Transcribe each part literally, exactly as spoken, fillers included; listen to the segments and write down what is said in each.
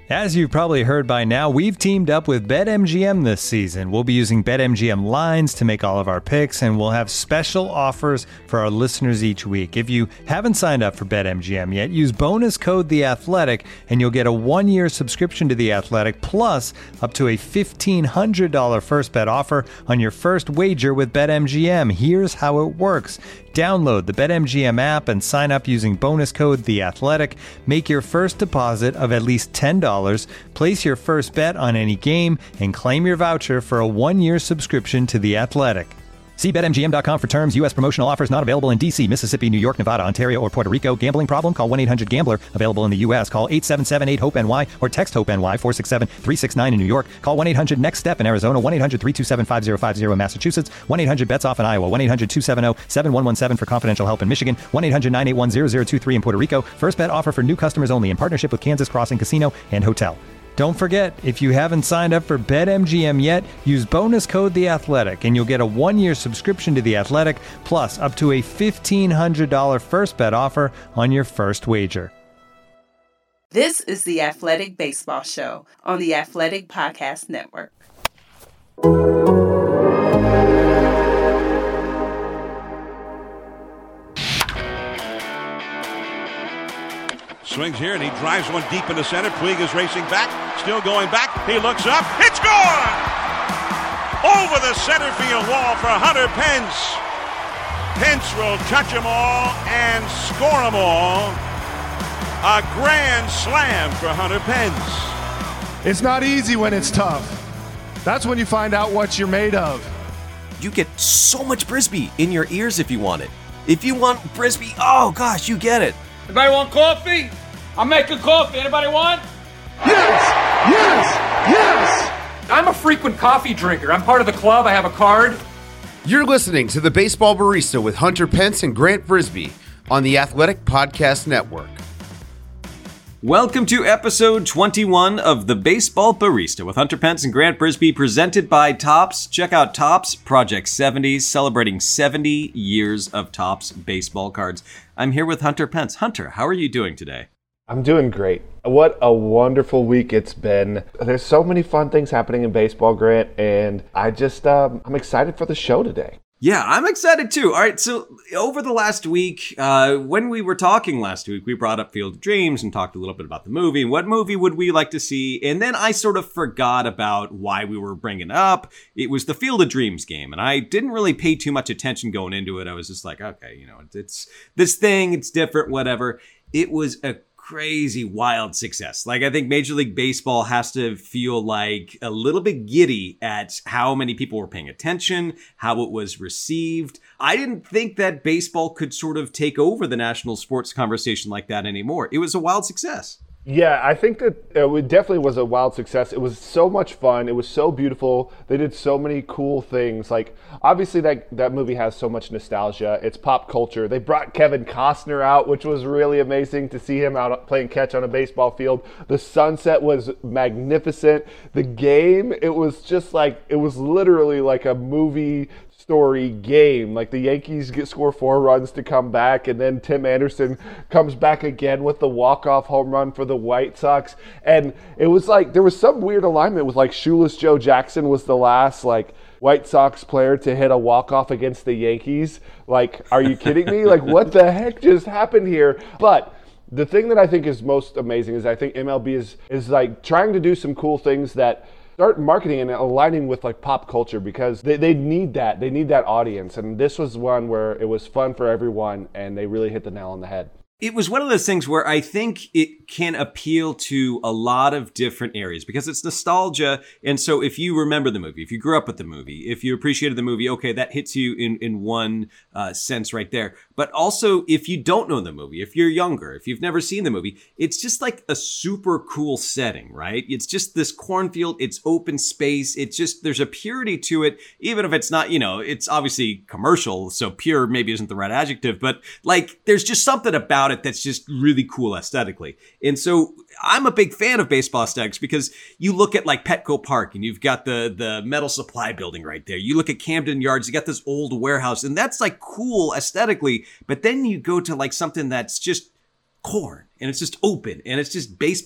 As you've probably heard by now, we've teamed up with BetMGM this season. We'll be using BetMGM lines to make all of our picks, and we'll have special offers for our listeners each week. If you haven't signed up for BetMGM yet, use bonus code The Athletic, and you'll get a one-year subscription to The Athletic, plus up to a fifteen hundred dollars first bet offer on your first wager with BetMGM. Here's how it works. Download the BetMGM app and sign up using bonus code The Athletic. Make your first deposit of at least ten dollars. Place your first bet on any game and claim your voucher for a one-year subscription to The Athletic. See Bet M G M dot com for terms. U S promotional offers not available in D C, Mississippi, New York, Nevada, Ontario, or Puerto Rico. Gambling problem? Call one eight hundred gambler. Available in the U S. Call eight seven seven eight hope N Y or text HOPE-NY four six seven three six nine in New York. Call one eight hundred next step in Arizona. one eight hundred three two seven five zero five zero in Massachusetts. one eight hundred bets off in Iowa. one eight hundred two seven zero seven one one seven for confidential help in Michigan. one eight hundred nine eight one zero zero two three in Puerto Rico. First bet offer for new customers only in partnership with Kansas Crossing Casino and Hotel. Don't forget, if you haven't signed up for BetMGM yet, use bonus code The Athletic, and you'll get a one-year subscription to The Athletic, plus up to a fifteen hundred dollars first bet offer on your first wager. This is the Athletic Baseball Show on the Athletic Podcast Network. Swings here, and he drives one deep into center. Puig is racing back, still going back. He looks up. It's gone! Over the center field wall for Hunter Pence. Pence will touch them all and score them all. A grand slam for Hunter Pence. It's not easy when it's tough. That's when you find out what you're made of. You get so much Brisbee in your ears if you want it. If you want Brisbee, oh gosh, you get it. Anybody want coffee? I'm making coffee. Anybody want? Yes! Yes! Yes! I'm a frequent coffee drinker. I'm part of the club. I have a card. You're listening to The Baseball Barista with Hunter Pence and Grant Brisbee on the Athletic Podcast Network. Welcome to episode twenty-one of The Baseball Barista with Hunter Pence and Grant Brisbee, presented by Topps. Check out Topps Project seventy, celebrating seventy years of Topps baseball cards. I'm here with Hunter Pence. Hunter, how are you doing today? I'm doing great. What a wonderful week it's been. There's so many fun things happening in baseball, Grant, and I just, um, I'm excited for the show today. Yeah, I'm excited too. All right, so over the last week, uh, when we were talking last week, we brought up Field of Dreams and talked a little bit about the movie. What movie would we like to see? And then I sort of forgot about why we were bringing it up. It was the Field of Dreams game, and I didn't really pay too much attention going into it. I was just like, okay, you know, it's this thing, it's different, whatever. It was a crazy, wild success. Like, I think Major League Baseball has to feel like a little bit giddy at how many people were paying attention, how it was received. I didn't think that baseball could sort of take over the national sports conversation like that anymore. It was a wild success. Yeah, I think that it definitely was a wild success. It was so much fun. It was so beautiful. They did so many cool things. Like, obviously that, that movie has so much nostalgia. It's pop culture. They brought Kevin Costner out, which was really amazing to see him out playing catch on a baseball field. The sunset was magnificent. The game, it was just like, it was literally like a movie story game. Like, the Yankees get score four runs to come back, and then Tim Anderson comes back again with the walk-off home run for the White Sox. And it was like, there was some weird alignment with, like, Shoeless Joe Jackson was the last, like, White Sox player to hit a walk-off against the Yankees. Like, are you kidding me? Like, what the heck just happened here? But the thing that I think is most amazing is I think M L B is is like trying to do some cool things that start marketing and aligning with like pop culture, because they, they need that. They need that audience. And this was one where it was fun for everyone, and they really hit the nail on the head. It was one of those things where I think it can appeal to a lot of different areas because it's nostalgia. And so if you remember the movie, if you grew up with the movie, if you appreciated the movie, okay, that hits you in, in one uh, sense right there. But also, if you don't know the movie, if you're younger, if you've never seen the movie, it's just like a super cool setting, right? It's just this cornfield, it's open space. It's just, there's a purity to it, even if it's not, you know, it's obviously commercial. So pure maybe isn't the right adjective, but like, there's just something about it that's just really cool aesthetically. And so I'm a big fan of baseball aesthetics because you look at like Petco Park and you've got the the metal supply building right there. You look at Camden Yards, you got this old warehouse, and that's like cool aesthetically. But then you go to like something that's just corn and it's just open and it's just baseball.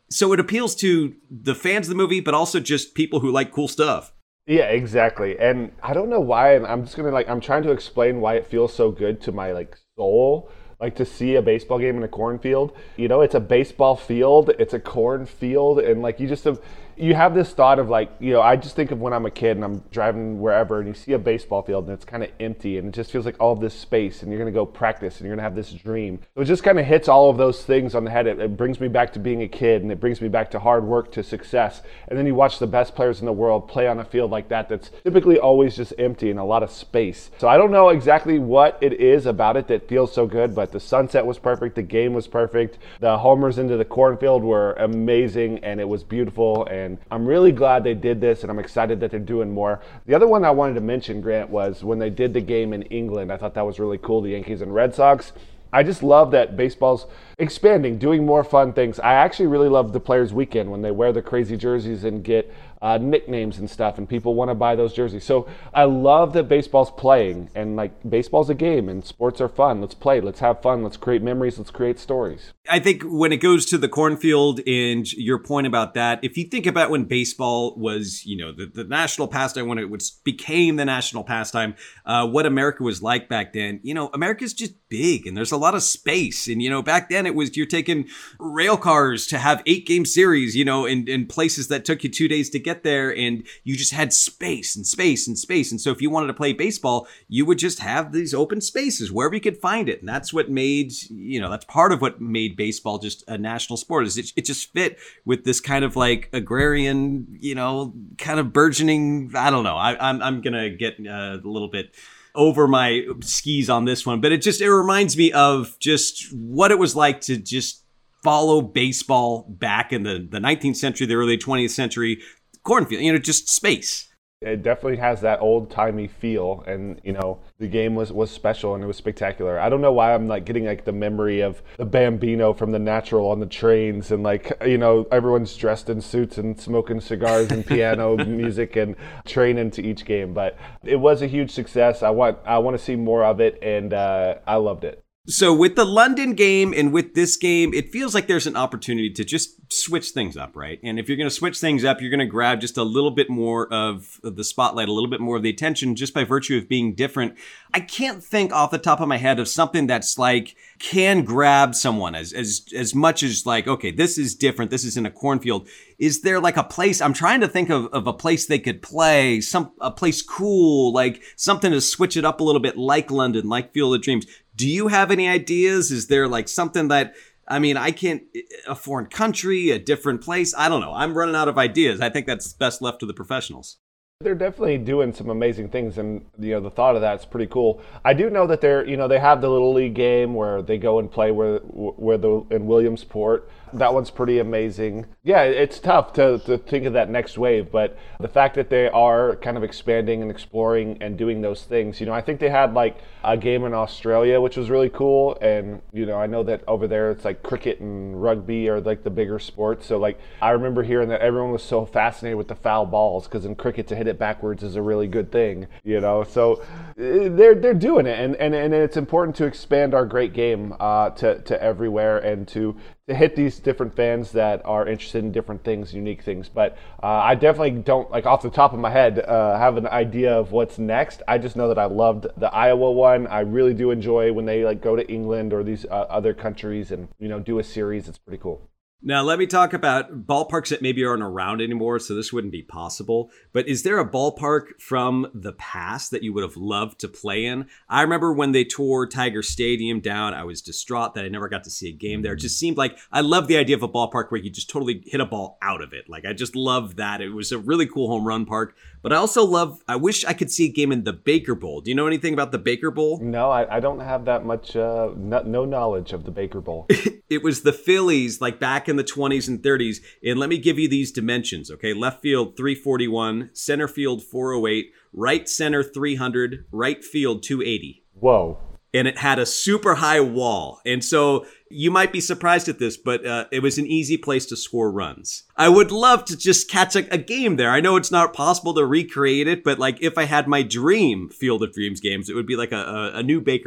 So it appeals to the fans of the movie, but also just people who like cool stuff. Yeah, exactly. And I don't know why, and I'm just gonna like I'm trying to explain why it feels so good to my like soul, like to see a baseball game in a cornfield. You know, it's a baseball field, it's a cornfield, and like you just have you have this thought of like, you know, I just think of when I'm a kid and I'm driving wherever and you see a baseball field and it's kind of empty and it just feels like all of this space and you're going to go practice and you're going to have this dream. So it just kind of hits all of those things on the head. It, it brings me back to being a kid and it brings me back to hard work, to success. And then you watch the best players in the world play on a field like that that's typically always just empty and a lot of space. So I don't know exactly what it is about it that feels so good, but the sunset was perfect, the game was perfect, the homers into the cornfield were amazing, and it was beautiful. And And I'm really glad they did this, and I'm excited that they're doing more. The other one I wanted to mention, Grant, was when they did the game in England. I thought that was really cool, the Yankees and Red Sox. I just love that baseball's expanding, doing more fun things. I actually really love the Players Weekend when they wear the crazy jerseys and get uh, nicknames and stuff, and people want to buy those jerseys. So I love that baseball's playing, and like baseball's a game, and sports are fun. Let's play, let's have fun, let's create memories, let's create stories. I think when it goes to the cornfield and your point about that, if you think about when baseball was, you know, the, the national pastime, when it was, became the national pastime, uh, what America was like back then, you know, America's just big and there's a lot of space. And, you know, back then it was, you're taking rail cars to have eight game series, you know, in, in places that took you two days to get there, and you just had space and space and space. And so if you wanted to play baseball, you would just have these open spaces wherever you could find it. And that's what made, you know, that's part of what made baseball just a national sport, is it, it just fit with this kind of like agrarian, you know, kind of burgeoning, I don't know. I, I'm, I'm going to get uh, a little bit over my skis on this one, but it just, it reminds me of just what it was like to just follow baseball back in the, the nineteenth century, the early twentieth century, cornfield, you know, just space. It definitely has that old-timey feel, and you know the game was was special and it was spectacular. I don't know why I'm like getting like the memory of the Bambino from The Natural on the trains, and like, you know, everyone's dressed in suits and smoking cigars and piano music and training to each game. But it was a huge success. I want I want to see more of it, and uh, I loved it. So with the London game and with this game, it feels like there's an opportunity to just switch things up, right? And if you're going to switch things up, you're going to grab just a little bit more of the spotlight, a little bit more of the attention, just by virtue of being different. I can't think off the top of my head of something that's like can grab someone as as as much as like, okay, this is different, this is in a cornfield. Is there like a place, I'm trying to think of, of a place they could play, some a place cool, like something to switch it up a little bit, like London, like Field of Dreams. Do you have any ideas? Is there like something that, I mean, I can't, a foreign country, a different place? I don't know. I'm running out of ideas. I think that's best left to the professionals. They're definitely doing some amazing things, and you know the thought of that's pretty cool. I do know that they're, you know, they have the little league game where they go and play where where the in Williamsport. That one's pretty amazing. Yeah, it's tough to, to think of that next wave, but the fact that they are kind of expanding and exploring and doing those things, you know, I think they had like a game in Australia, which was really cool. And, you know, I know that over there it's like cricket and rugby are like the bigger sports. So like, I remember hearing that everyone was so fascinated with the foul balls, because in cricket to hit it backwards is a really good thing, you know, so they're they're doing it. And, and, and it's important to expand our great game uh, to, to everywhere, and to to hit these different fans that are interested in different things, unique things. But uh, I definitely don't, like off the top of my head, uh, have an idea of what's next. I just know that I loved the Iowa one. I really do enjoy when they like go to England or these uh, other countries and, you know, do a series. It's pretty cool. Now, let me talk about ballparks that maybe aren't around anymore, so this wouldn't be possible. But is there a ballpark from the past that you would have loved to play in? I remember when they tore Tiger Stadium down, I was distraught that I never got to see a game there. It just seemed like I love the idea of a ballpark where you just totally hit a ball out of it. Like, I just love that. It was a really cool home run park. But I also love, I wish I could see a game in the Baker Bowl. Do you know anything about the Baker Bowl? No, I, I don't have that much, uh, no, no knowledge of the Baker Bowl. It was the Phillies, like back in the twenties and thirties. And let me give you these dimensions, okay? Left field, three forty-one, center field, four oh eight, right center, three hundred, right field, two eighty. Whoa. And it had a super high wall. And so you might be surprised at this, but uh, it was an easy place to score runs. I would love to just catch a, a game there. I know it's not possible to recreate it, but like if I had my dream Field of Dreams games, it would be like a, a, a new Baker Bowl.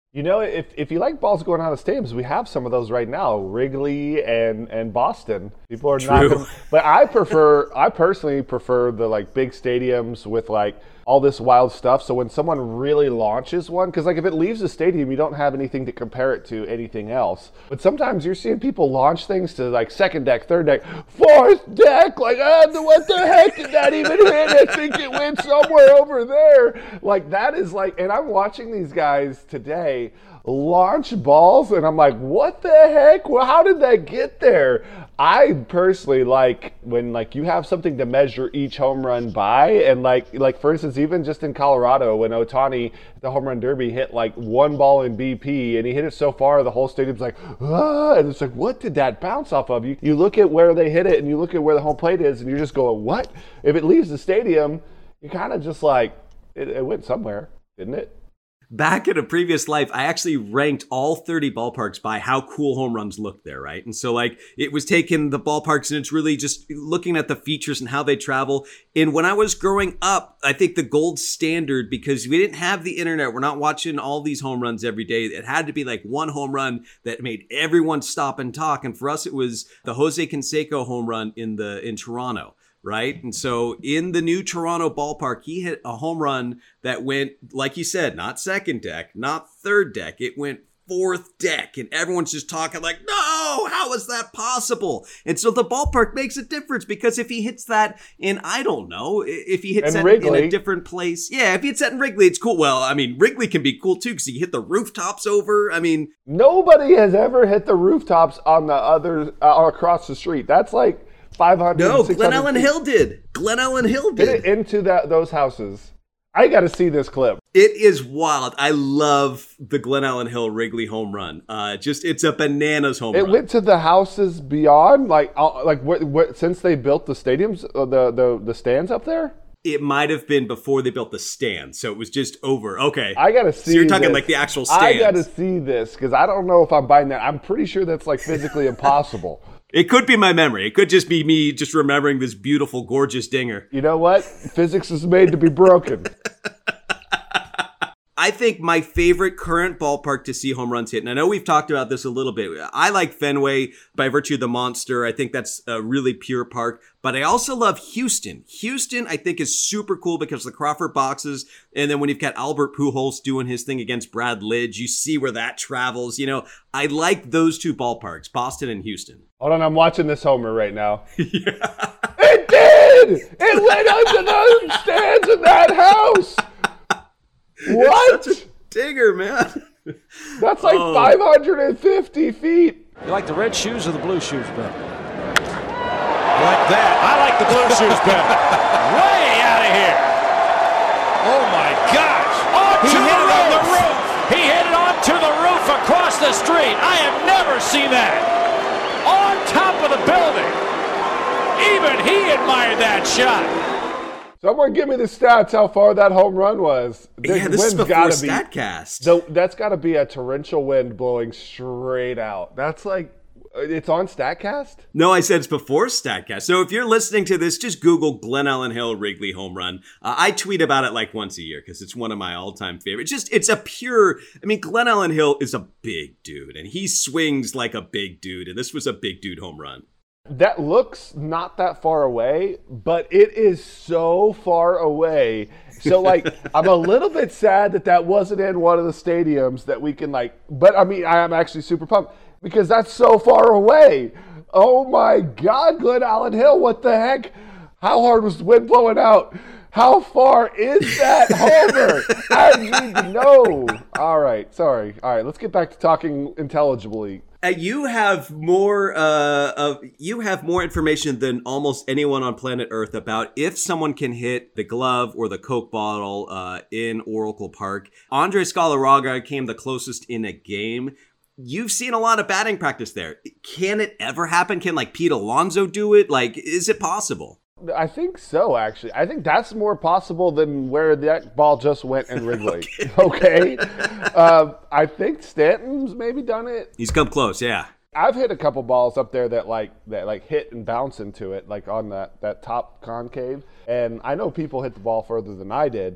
You know, if if you like balls going out of stadiums, we have some of those right now, Wrigley and, and Boston. People are True. not, gonna, but I prefer, I personally prefer the like big stadiums with like all this wild stuff. So when someone really launches one, because like if it leaves the stadium, you don't have anything to compare it to anything else. But sometimes you're seeing people launch things to like second deck, third deck, fourth deck. Like, oh, what the heck did that even hit? I think it went somewhere over there. Like that is like, and I'm watching these guys today launch balls, and I'm like, what the heck? Well, how did that get there? I personally like when like you have something to measure each home run by, and like like for instance, even just in Colorado when Ohtani the home run derby hit like one ball in B P, and he hit it so far the whole stadium's like, ah, and it's like, what did that bounce off of? You you look at where they hit it, and you look at where the home plate is, and you're just going, what? If it leaves the stadium, you kind of just like it, it went somewhere, didn't it? Back in a previous life, I actually ranked all thirty ballparks by how cool home runs looked there, right? And so like it was taking the ballparks and it's really just looking at the features and how they travel. And when I was growing up, I think the gold standard, because we didn't have the internet, we're not watching all these home runs every day. It had to be like one home run that made everyone stop and talk. And for us, it was the Jose Canseco home run in the in Toronto. Right. And so in the new Toronto ballpark, he hit a home run that went, like you said, not second deck, not third deck. It went fourth deck. And everyone's just talking like, no, how is that possible? And so the ballpark makes a difference, because if he hits that in, I don't know, if he hits and that Wrigley. in a different place. Yeah, if he hits that in Wrigley, it's cool. Well, I mean, Wrigley can be cool too, because he hit the rooftops over. I mean, nobody has ever hit the rooftops on the other, uh, across the street. That's like five hundred. No, Glen Ellen Hill did. Glen Ellen Hill did. Hit it into that those houses. I got to see this clip. It is wild. I love the Glen Ellen Hill Wrigley home run. Uh, just it's a bananas home it run. It went to the houses beyond, like uh, like what, what, since they built the stadiums, uh, the the the stands up there. It might have been before they built the stand, so it was just over. Okay, I gotta see. So you're talking this. like the actual stands. I gotta see this, because I don't know if I'm buying that. I'm pretty sure that's like physically impossible. It could be my memory. It could just be me just remembering this beautiful, gorgeous dinger. You know what? Physics is made to be broken. I think my favorite current ballpark to see home runs hit, and I know we've talked about this a little bit, I like Fenway by virtue of the monster. I think that's a really pure park, but I also love Houston. Houston, I think, is super cool because of the Crawford boxes, and then when you've got Albert Pujols doing his thing against Brad Lidge, you see where that travels. You know, I like those two ballparks, Boston and Houston. Hold on, I'm watching this homer right now. Yeah. It did! It went under the stands in that house! What? It's such a digger, man. That's like oh. five hundred fifty feet. You like the red shoes or the blue shoes better? Like that. I like the blue shoes better. Way out of here. Oh, my gosh. On he hit it on the roof. He hit it onto the roof across the street. I have never seen that. On top of the building. Even he admired that shot. Someone give me the stats how far that home run was. The yeah, this is before StatCast. So that's got to be a torrential wind blowing straight out. That's like, it's on StatCast? No, I said it's before StatCast. So if you're listening to this, just Google Glen Ellen Hill Wrigley home run. Uh, I tweet about it like once a year because it's one of my all-time favorites. Just, it's a pure, I mean, Glen Ellen Hill is a big dude, and he swings like a big dude, and this was a big dude home run. That looks not that far away, but it is so far away. So, like, I'm a little bit sad that that wasn't in one of the stadiums that we can, like, but I mean, I am actually super pumped because that's so far away. Oh my God, Glen Ellen Hill, what the heck? How hard was the wind blowing out? How far is that homer? I need to know. All right, sorry. All right, let's get back to talking intelligibly. Uh, you have more uh, of you have more information than almost anyone on planet Earth about if someone can hit the glove or the Coke bottle uh, in Oracle Park. Andres Galarraga came the closest in a game. You've seen a lot of batting practice there. Can it ever happen? Can like Pete Alonso do it? Like, is it possible? I think so, actually. I think that's more possible than where that ball just went in Wrigley. Okay? okay? Uh, I think Stanton's maybe done it. He's come close, yeah. I've hit a couple balls up there that like that like hit and bounce into it, like on that, that top concave. And I know people hit the ball further than I did.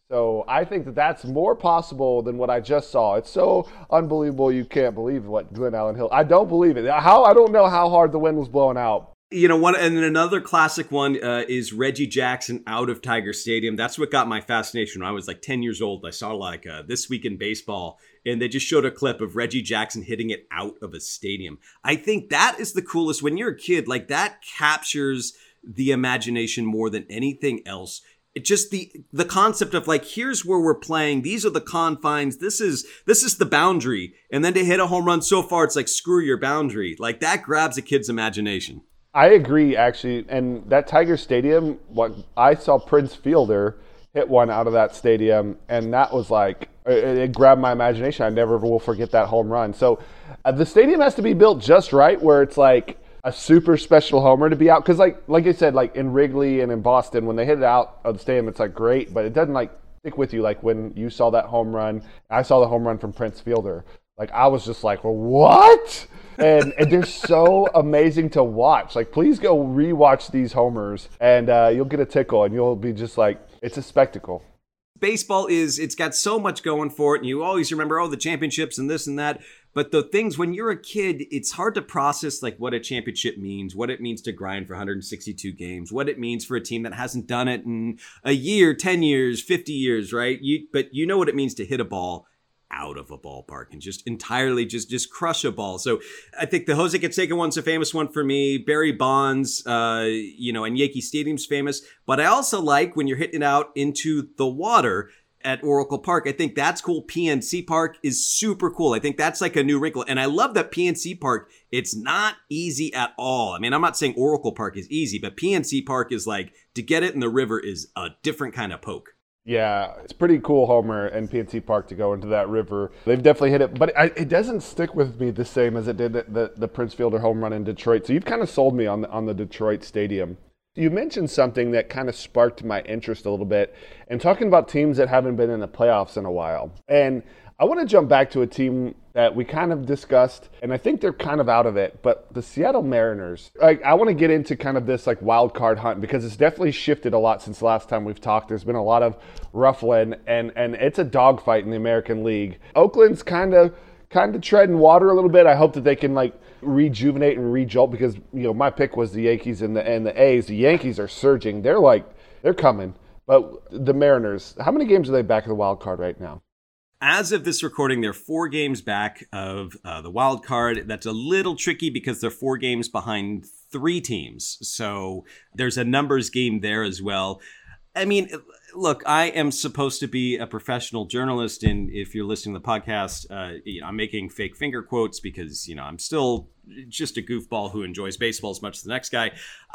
So I think that that's more possible than what I just saw. It's so unbelievable you can't believe what Glen Allen Hill. I don't believe it. How I don't know how hard the wind was blowing out. You know, one and then another classic one uh, is Reggie Jackson out of Tiger Stadium. That's what got my fascination when I was like ten years old. I saw like uh, This Week in Baseball, and they just showed a clip of Reggie Jackson hitting it out of a stadium. I think that is the coolest. When you're a kid, like that captures the imagination more than anything else. It just the the concept of like, here's where we're playing. These are the confines. This is this is the boundary. And then to hit a home run so far, it's like, screw your boundary. Like that grabs a kid's imagination. I agree, actually. And that Tiger Stadium, what I saw Prince Fielder hit one out of that stadium, and that was like, it, it grabbed my imagination. I never will forget that home run. So uh, the stadium has to be built just right, where it's like a super special homer to be out. Because like like I said, like in Wrigley and in Boston, when they hit it out of the stadium, it's like great, but it doesn't like stick with you. Like when you saw that home run, I saw the home run from Prince Fielder. Like I was just like, well, what? And, and they're so amazing to watch. Like, please go rewatch these homers, and uh, you'll get a tickle, and you'll be just like, it's a spectacle. Baseball is, it's got so much going for it, and you always remember, oh, the championships and this and that. But the things, when you're a kid, it's hard to process like what a championship means, what it means to grind for one hundred sixty-two games, what it means for a team that hasn't done it in a year, ten years, fifty years, right? You, but you know what it means to hit a ball out of a ballpark and just entirely just just crush a ball. So I think the Jose Canseco one's a famous one for me. Barry Bonds, uh, you know, and Yankee Stadium's famous. But I also like when you're hitting it out into the water at Oracle Park. I think that's cool. P N C Park is super cool. I think that's like a new wrinkle. And I love that P N C Park, it's not easy at all. I mean, I'm not saying Oracle Park is easy, but P N C Park is like, to get it in the river is a different kind of poke. Yeah, it's pretty cool homer and P N C Park to go into that river. They've definitely hit it, but I, it doesn't stick with me the same as it did the, the, the Prince Fielder home run in Detroit. So you've kind of sold me on the, on the Detroit Stadium. You mentioned something that kind of sparked my interest a little bit, and talking about teams that haven't been in the playoffs in a while. And I want to jump back to a team that we kind of discussed, and I think they're kind of out of it, but the Seattle Mariners. Like, I want to get into kind of this like wild card hunt, because it's definitely shifted a lot since the last time we've talked. There's been a lot of ruffling, and and it's a dogfight in the American League. Oakland's kind of kind of treading water a little bit. I hope that they can like rejuvenate and rejolt, because you know my pick was the Yankees and the and the A's. The Yankees are surging. They're like they're coming. But the Mariners, how many games are they back of the wild card right now? As of this recording, they're four games back of uh, the wild card. That's a little tricky because they're four games behind three teams. So there's a numbers game there as well. I mean, look, I am supposed to be a professional journalist. And if you're listening to the podcast, uh, you know, I'm making fake finger quotes because, you know, I'm still just a goofball who enjoys baseball as much as the next guy.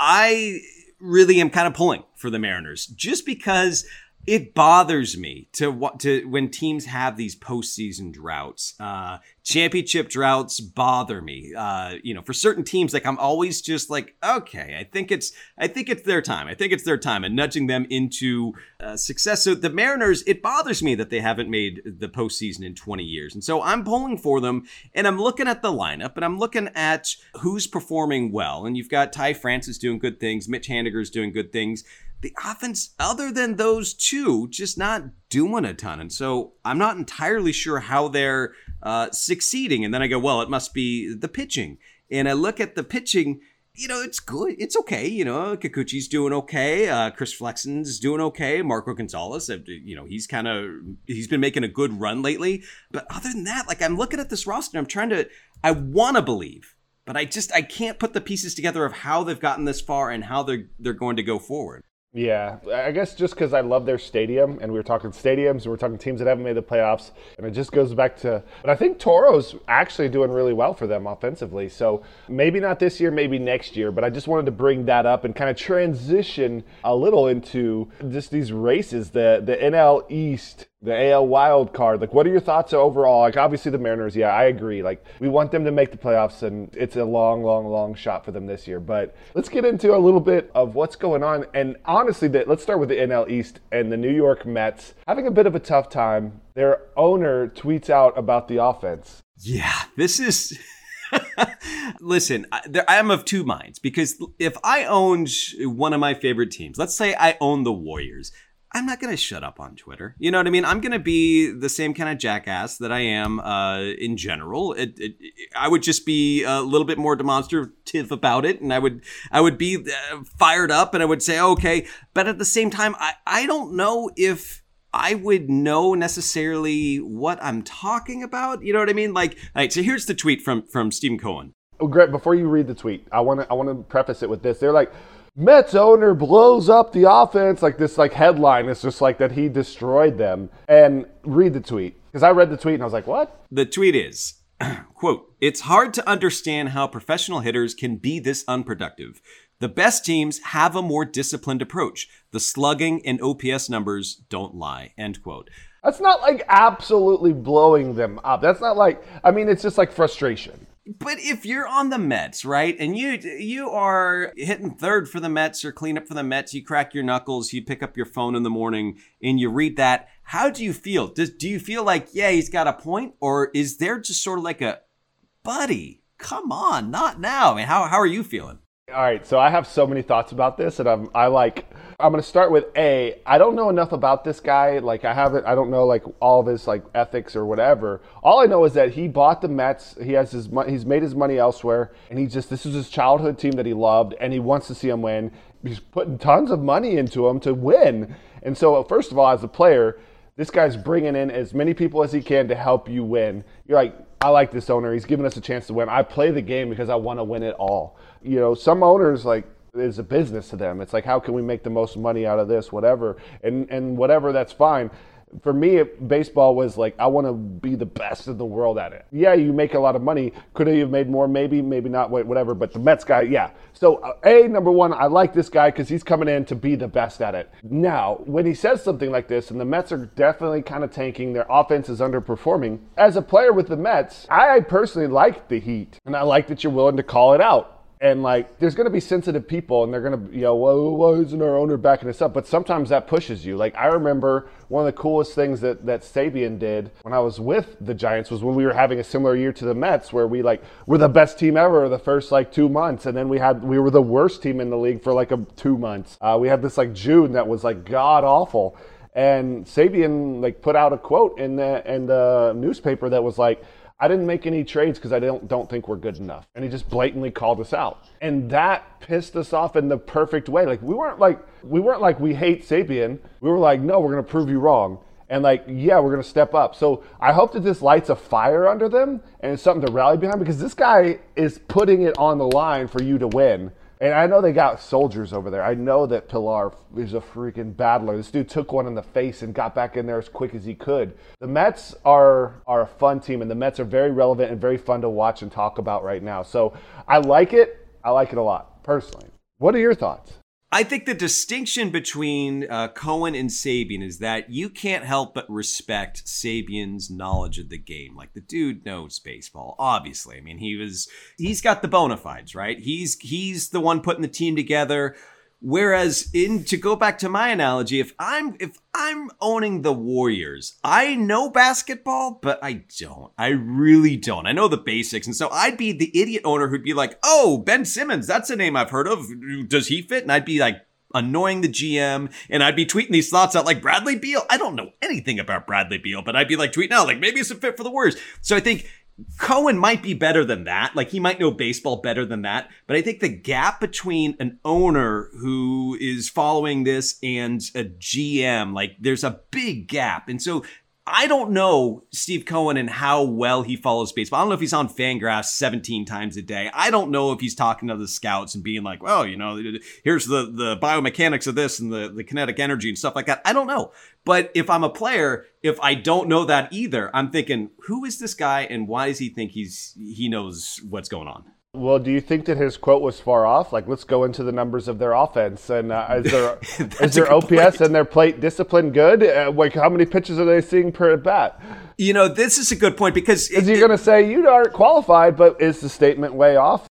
I really am kind of pulling for the Mariners just because it bothers me to to when teams have these postseason droughts. Uh, championship droughts bother me. Uh, you know, for certain teams, like I'm always just like, okay, I think it's I think it's their time. I think it's their time, and nudging them into uh, success. So the Mariners, it bothers me that they haven't made the postseason in twenty years, and so I'm pulling for them. And I'm looking at the lineup, and I'm looking at who's performing well. And you've got Ty Francis doing good things, Mitch Haniger's doing good things. The offense, other than those two, just not doing a ton. And so I'm not entirely sure how they're uh, succeeding. And then I go, well, it must be the pitching. And I look at the pitching, you know, it's good. It's okay. You know, Kikuchi's doing okay. Uh, Chris Flexen's doing okay. Marco Gonzalez, you know, he's kind of, he's been making a good run lately. But other than that, like I'm looking at this roster, I'm trying to, I want to believe, but I just, I can't put the pieces together of how they've gotten this far and how they're they're going to go forward. Yeah, I guess just because I love their stadium, and we were talking stadiums, and we're talking teams that haven't made the playoffs, and it just goes back to, but I think Toro's actually doing really well for them offensively, so maybe not this year, maybe next year, but I just wanted to bring that up and kind of transition a little into just these races, the the N L East, the A L wild card. Like, what are your thoughts overall? Like, obviously the Mariners, yeah, I agree. Like, we want them to make the playoffs, and it's a long, long, long shot for them this year. But let's get into a little bit of what's going on. And honestly, that let's start with the N L East and the New York Mets having a bit of a tough time. Their owner tweets out about the offense. Yeah, this is... Listen, I am of two minds, because if I owned one of my favorite teams, let's say I own the Warriors, I'm not going to shut up on Twitter. You know what I mean? I'm going to be the same kind of jackass that I am uh, in general. It, it, I would just be a little bit more demonstrative about it, and I would I would be uh, fired up, and I would say, okay. But at the same time, I, I don't know if I would know necessarily what I'm talking about. You know what I mean? Like, all right, so here's the tweet from, from Stephen Cohen. Oh, Greg, before you read the tweet, I want to I want to preface it with this. They're like, Mets owner blows up the offense, like this like headline is just like that he destroyed them. And read the tweet, because I read the tweet and I was like, what? The tweet is, quote, "It's hard to understand how professional hitters can be this unproductive. The best teams have a more disciplined approach. The slugging and O P S numbers don't lie," end quote. That's not like absolutely blowing them up. That's not like, I mean, it's just like frustration. But if you're on the Mets, right, and you you are hitting third for the Mets or clean up for the Mets, you crack your knuckles, you pick up your phone in the morning and you read that, how do you feel? Does, do you feel like, yeah, he's got a point? Or is there just sort of like a, buddy, come on, not now? I mean, how, how are you feeling? All right, so I have so many thoughts about this, and I'm I like I'm gonna start with A. I don't know enough about this guy. Like I haven't I don't know like all of his like ethics or whatever. All I know is that he bought the Mets. He has his mo- he's made his money elsewhere, and he just this is his childhood team that he loved, and he wants to see them win. He's putting tons of money into them to win, and so first of all, as a player, this guy's bringing in as many people as he can to help you win. You're like, I like this owner. He's giving us a chance to win. I play the game because I want to win it all. You know, some owners, like, it's a business to them. It's like, how can we make the most money out of this, whatever. And and whatever, that's fine. For me, baseball was like, I want to be the best in the world at it. Yeah, you make a lot of money. Could have made more? Maybe, maybe not, whatever. But the Mets guy, yeah. So, uh, A, number one, I like this guy because he's coming in to be the best at it. Now, when he says something like this, and the Mets are definitely kind of tanking, their offense is underperforming, as a player with the Mets, I personally like the heat. And I like that you're willing to call it out. And, like, there's going to be sensitive people, and they're going to, you know, well, why isn't our owner backing us up? But sometimes that pushes you. Like, I remember one of the coolest things that, that Sabian did when I was with the Giants was when we were having a similar year to the Mets, where we, like, were the best team ever the first, like, two months. And then we had we were the worst team in the league for, like, a, two months. Uh, we had this, like, June that was, like, god-awful. And Sabian, like, put out a quote in the, in the newspaper that was, like, I didn't make any trades because I don't don't think we're good enough. And he just blatantly called us out. And that pissed us off in the perfect way. Like we weren't like we weren't like we hate Sabian. We were like, no, we're gonna prove you wrong. And like, yeah, we're gonna step up. So I hope that this lights a fire under them and it's something to rally behind, because this guy is putting it on the line for you to win. And I know they got soldiers over there. I know that Pilar is a freaking battler. This dude took one in the face and got back in there as quick as he could. The Mets are are a fun team, and the Mets are very relevant and very fun to watch and talk about right now. So I like it. I like it a lot, personally. What are your thoughts? I think the distinction between uh, Cohen and Sabian is that you can't help but respect Sabian's knowledge of the game. Like, the dude knows baseball, obviously. I mean, he was, he's got the bona fides, right? He's, he's the one putting the team together. Whereas, in to go back to my analogy, if I'm if I'm owning the Warriors, I know basketball, but I don't. I really don't. I know the basics, and so I'd be the idiot owner who'd be like, "Oh, Ben Simmons, that's a name I've heard of. Does he fit?" And I'd be like annoying the G M, and I'd be tweeting these thoughts out like Bradley Beal. I don't know anything about Bradley Beal, but I'd be like tweeting out like maybe it's a fit for the Warriors. So I think Cohen might be better than that. Like, he might know baseball better than that. But I think the gap between an owner who is following this and a G M, like, there's a big gap. And so I don't know Steve Cohen and how well he follows baseball. I don't know if he's on Fangraphs seventeen times a day. I don't know if he's talking to the scouts and being like, well, you know, here's the, the biomechanics of this and the, the kinetic energy and stuff like that. I don't know. But if I'm a player, if I don't know that either, I'm thinking, who is this guy and why does he think he's he knows what's going on? Well, do you think that his quote was far off? Like, let's go into the numbers of their offense. And uh, is their, is their O P S and their plate discipline good? Uh, like, how many pitches are they seeing per at bat? You know, this is a good point, because is he going to say, you aren't qualified, but is the statement way off?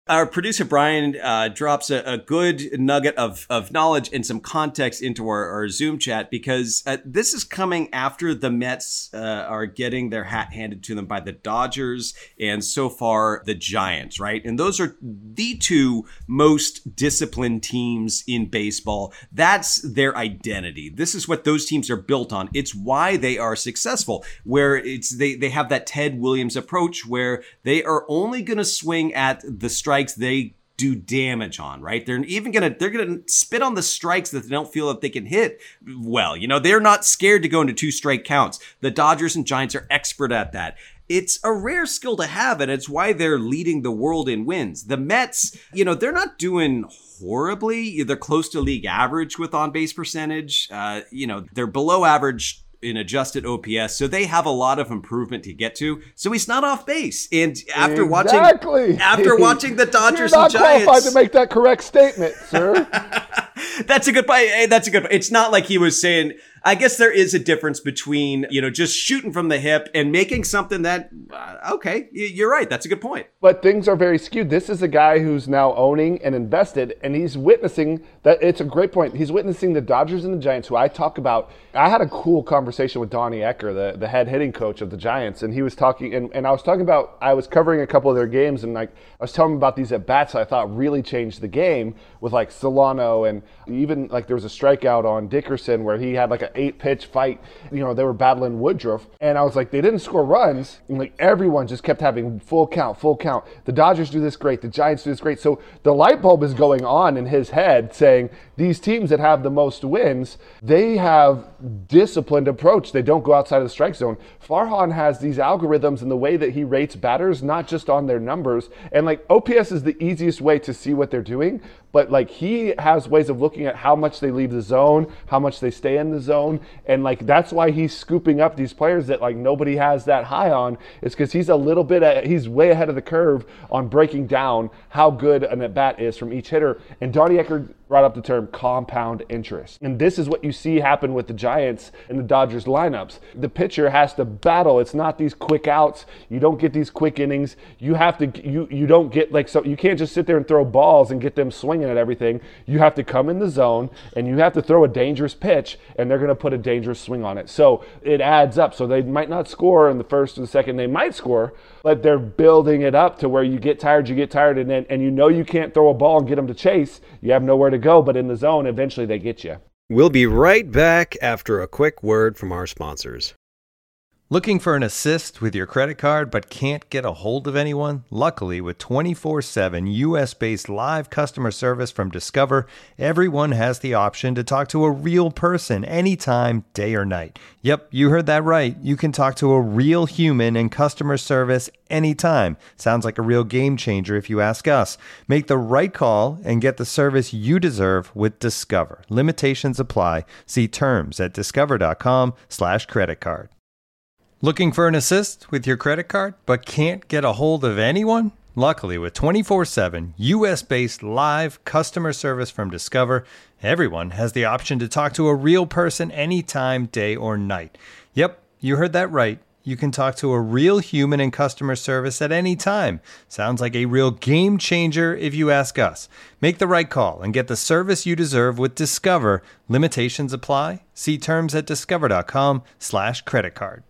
Our producer Brian uh, drops a, a good nugget of, of knowledge and some context into our, our Zoom chat, because uh, this is coming after the Mets uh, are getting their hat handed to them by the Dodgers and so far the Giants, right? And those are the two most disciplined teams in baseball. That's their identity. This is what those teams are built on. It's why they are successful, where it's they, they have that Ted Williams approach where they are only going to swing at the strike they do damage on, right? They're even gonna they're gonna spit on the strikes that they don't feel that they can hit well. You know, they're not scared to go into two strike counts. The Dodgers and Giants are expert at that. It's a rare skill to have, and it's why they're leading the world in wins. The Mets, you know, they're not doing horribly. They're close to league average with on-base percentage. Uh, you know, they're below average in adjusted O P S, so they have a lot of improvement to get to. So he's not off base. And after exactly. watching after watching the Dodgers You're not and Giants, qualified to make that correct statement, sir. That's a good point. Hey, that's a good point. It's not like he was saying, I guess there is a difference between, you know, just shooting from the hip and making something that, uh, okay, you're right. That's a good point. But things are very skewed. This is a guy who's now owning and invested, and he's witnessing that. It's a great point. He's witnessing the Dodgers and the Giants, who I talk about. I had a cool conversation with Donnie Ecker, the, the head hitting coach of the Giants, and he was talking, and, and I was talking about, I was covering a couple of their games, and like I was telling him about these at-bats I thought really changed the game with like Solano, and even like there was a strikeout on Dickerson where he had like an eight pitch fight. You know, they were battling Woodruff, and I was like, they didn't score runs, and like everyone just kept having full count, full count. The Dodgers do this great, the Giants do this great. So the light bulb is going on in his head saying these teams that have the most wins, they have disciplined approach. They don't go outside of the strike zone. Farhan has these algorithms in the way that he rates batters, not just on their numbers. And like O P S is the easiest way to see what they're doing, but like he has ways of looking at how much they leave the zone, how much they stay in the zone. And like that's why he's scooping up these players that like nobody has that high on, is because he's a little bit, at, he's way ahead of the curve on breaking down how good an at-bat is from each hitter. And Donnie Ecker brought up the term compound interest. And this is what you see happen with the Giants and the Dodgers lineups. The pitcher has to battle. It's not these quick outs. You don't get these quick innings. You have to, you you don't get like, so you can't just sit there and throw balls and get them swinging at everything. You have to come in the zone and you have to throw a dangerous pitch, and they're going to put a dangerous swing on it. So it adds up. So they might not score in the first or the second. They might score, but they're building it up to where you get tired, you get tired, and then and you know you can't throw a ball and get them to chase. You have nowhere to go, but in the zone, eventually they get you. We'll be right back after a quick word from our sponsors. Looking for an assist with your credit card but can't get a hold of anyone? Luckily, with twenty-four seven U S-based live customer service from Discover, everyone has the option to talk to a real person anytime, day or night. Yep, you heard that right. You can talk to a real human in customer service anytime. Sounds like a real game changer if you ask us. Make the right call and get the service you deserve with Discover. Limitations apply. See terms at discover.com slash credit card. Looking for an assist with your credit card but can't get a hold of anyone? Luckily, with twenty-four seven U S-based live customer service from Discover, everyone has the option to talk to a real person anytime, day or night. Yep, you heard that right. You can talk to a real human in customer service at any time. Sounds like a real game changer if you ask us. Make the right call and get the service you deserve with Discover. Limitations apply. See terms at discover.com slash credit card.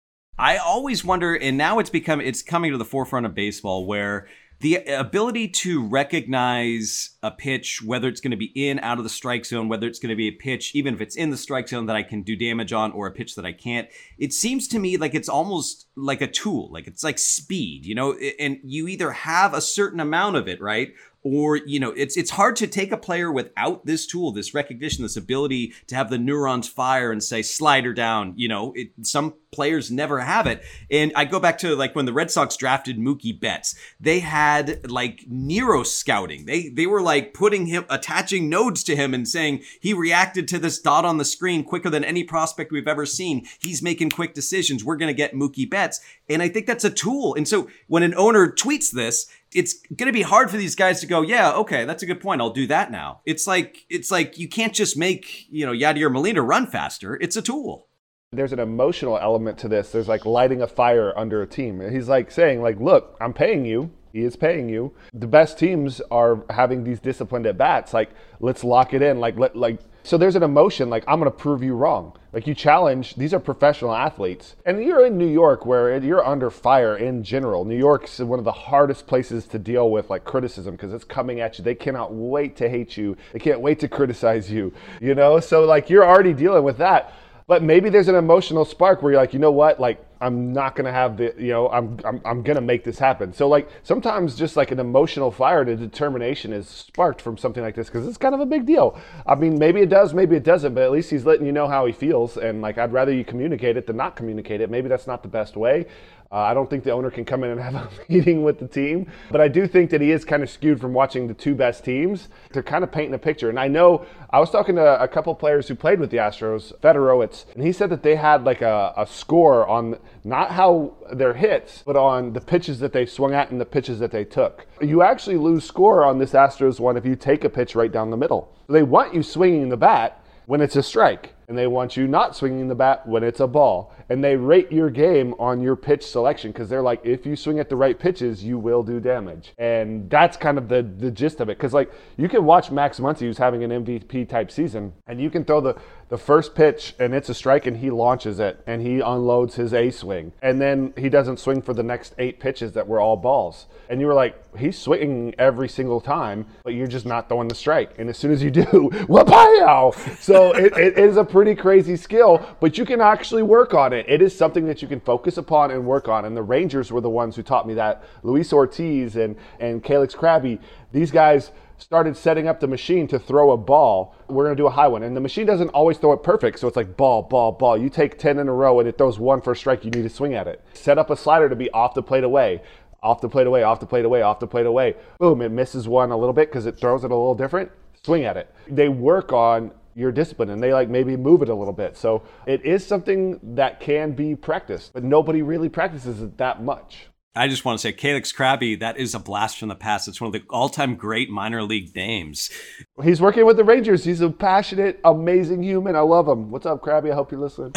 I always wonder, and now it's become it's coming to the forefront of baseball, where the ability to recognize a pitch, whether it's going to be in, out of the strike zone, whether it's going to be a pitch, even if it's in the strike zone that I can do damage on, or a pitch that I can't, it seems to me like it's almost like a tool, like it's like speed, you know, and you either have a certain amount of it, right? Or, you know, it's it's hard to take a player without this tool, this recognition, this ability to have the neurons fire and say, slider down. You know, it, some players never have it. And I go back to like when the Red Sox drafted Mookie Betts, they had like Nero scouting. They they were like putting him, attaching nodes to him and saying he reacted to this dot on the screen quicker than any prospect we've ever seen. He's making quick decisions. We're going to get Mookie Betts. And I think that's a tool. And so when an owner tweets this, it's going to be hard for these guys to go, yeah, okay, that's a good point. I'll do that now. It's like it's like you can't just make, you know, Yadier Molina run faster. It's a tool. There's an emotional element to this. There's like lighting a fire under a team. He's like saying like, look, I'm paying you. He is paying you. The best teams are having these disciplined at bats. Like, let's lock it in. Like, let, like, so there's an emotion. Like, I'm going to prove you wrong. Like, you challenge. These are professional athletes, and you're in New York where you're under fire in general. New York's one of the hardest places to deal with like criticism because it's coming at you. They cannot wait to hate you. They can't wait to criticize you. You know, so like you're already dealing with that. But maybe there's an emotional spark where you're like, you know what, like I'm not gonna have the, you know, I'm I'm I'm gonna make this happen. So like sometimes just like an emotional fire to determination is sparked from something like this because it's kind of a big deal. I mean, maybe it does, maybe it doesn't, but at least he's letting you know how he feels. And like I'd rather you communicate it than not communicate it. Maybe that's not the best way. Uh, I don't think the owner can come in and have a meeting with the team, but I do think that he is kind of skewed from watching the two best teams to kind of painting a picture. And I know I was talking to a couple players who played with the Astros, Federowicz, and he said that they had like a, a score on not how their hits, but on the pitches that they swung at and the pitches that they took. You actually lose score on this Astros one if you take a pitch right down the middle. They want you swinging the bat when it's a strike, and they want you not swinging the bat when it's a ball. And they rate your game on your pitch selection because they're like, if you swing at the right pitches, you will do damage. And that's kind of the, the gist of it. Because like you can watch Max Muncy, who's having an M V P type season, and you can throw the, the first pitch and it's a strike and he launches it and he unloads his A swing. And then he doesn't swing for the next eight pitches that were all balls. And you were like, he's swinging every single time, but you're just not throwing the strike. And as soon as you do, wha-pow! So it, it is a pretty crazy skill, but you can actually work on it. It is something that you can focus upon and work on. And the Rangers were the ones who taught me that. Luis Ortiz and, and Calix Krabby, these guys started setting up the machine to throw a ball. We're going to do a high one. And the machine doesn't always throw it perfect. So it's like ball, ball, ball. You take ten in a row and it throws one for a strike. You need to swing at it. Set up a slider to be off the plate away. Off the plate away, off the plate away, off the plate away. Boom, it misses one a little bit because it throws it a little different. Swing at it. They work on your discipline and they like maybe move it a little bit. So it is something that can be practiced, but nobody really practices it that much. I just want to say, Calix Krabby, that is a blast from the past. It's one of the all-time great minor league names. He's working with the Rangers. He's a passionate, amazing human. I love him. What's up, Krabby? I hope you're listening.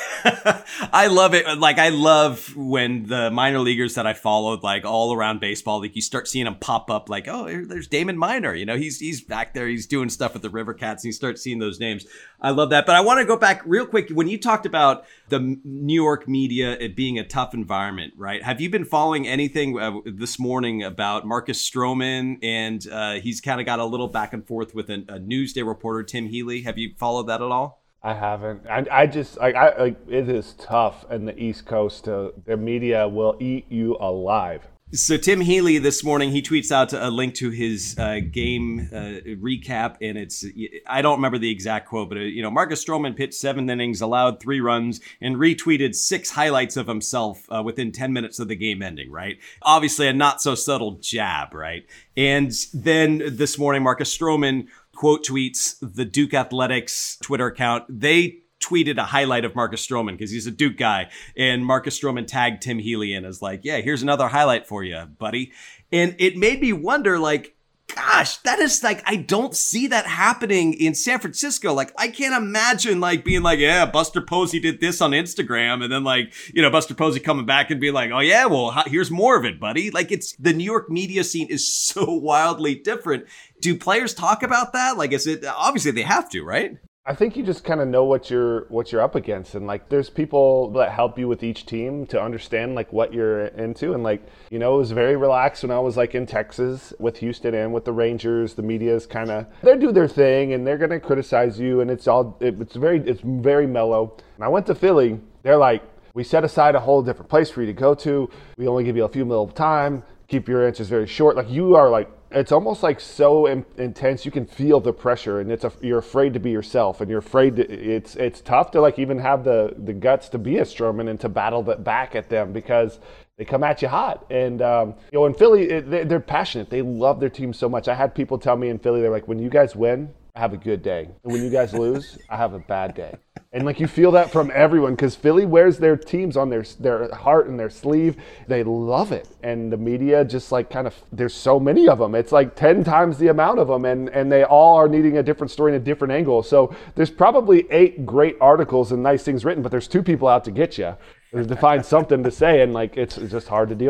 I love it. Like, I love when the minor leaguers that I followed, like all around baseball, like you start seeing them pop up like, oh, there's Damon Minor. You know, he's he's back there. He's doing stuff with the River Cats and you start seeing those names. I love that. But I want to go back real quick. When you talked about the New York media, it being a tough environment, right? Have you been following anything uh, this morning about Marcus Stroman? And uh, he's kind of got a little back and forth with a, a Newsday reporter, Tim Healy. Have you followed that at all? I haven't. I, I just like I like it is tough in the East Coast. To, the media will eat you alive. So Tim Healy this morning, he tweets out a link to his uh, game uh, recap, and it's I don't remember the exact quote, but uh, you know, Marcus Stroman pitched seven innings, allowed three runs, and retweeted six highlights of himself uh, within ten minutes of the game ending. Right, obviously a not so subtle jab, right? And then this morning, Marcus Stroman quote tweets the Duke Athletics Twitter account. They tweeted a highlight of Marcus Stroman because he's a Duke guy. And Marcus Stroman tagged Tim Healy in as like, yeah, here's another highlight for you, buddy. And it made me wonder, like, gosh, that is like, I don't see that happening in San Francisco. Like, I can't imagine like being like, yeah, Buster Posey did this on Instagram. And then like, you know, Buster Posey coming back and being like, oh yeah, well, here's more of it, buddy. Like it's the New York media scene is so wildly different. Do players talk about that? Like, is it obviously they have to, right? I think you just kind of know what you're what you're up against, and like there's people that help you with each team to understand like what you're into, and like you know it was very relaxed when I was like in Texas with Houston and with the Rangers. The media is kind of they do their thing and they're gonna criticize you, and it's all it, it's very it's very mellow. And I went to Philly, they're like, we set aside a whole different place for you to go to. We only give you a few minutes of time. Keep your answers very short. Like you are like. It's almost like so in, intense. You can feel the pressure, and it's a, you're afraid to be yourself, and you're afraid to. It's it's tough to like even have the, the guts to be a Stroman and to battle that back at them because they come at you hot. And um, you know, in Philly, it, they, they're passionate. They love their team so much. I had people tell me in Philly, they're like, when you guys win, I have a good day, and when you guys lose, I have a bad day. And like you feel that from everyone because Philly wears their teams on their their heart and their sleeve. They love it, and the media just like kind of there's so many of them. It's like ten times the amount of them, and and they all are needing a different story and a different angle. So there's probably eight great articles and nice things written, but there's two people out to get you to find something to say, and like it's, it's just hard to deal with.